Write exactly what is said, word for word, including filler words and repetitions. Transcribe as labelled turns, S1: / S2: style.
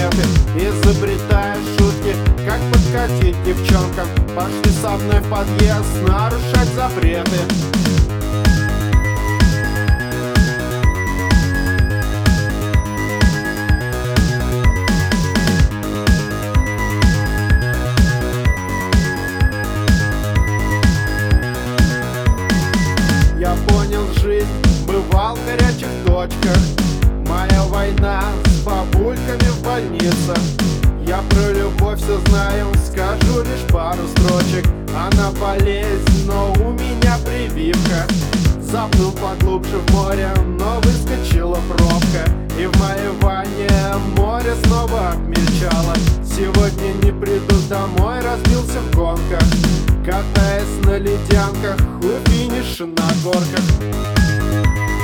S1: запреты, изобретая шутки, как подкатить девчонкам. Пошли со мной в подъезд нарушать запреты. Я понял жизнь, бывал в горячих точках. Моя война с бабульками в больницах. Я про любовь все знаю, скажу лишь пару строчек. Она болезнь, но у меня прививка. Запнул поглубже в море, но выскочила пробка. И в моей ванне море снова обмельчало. Сегодня не приду домой, разбился в гонках, катаясь на ледянках у финиша на горках.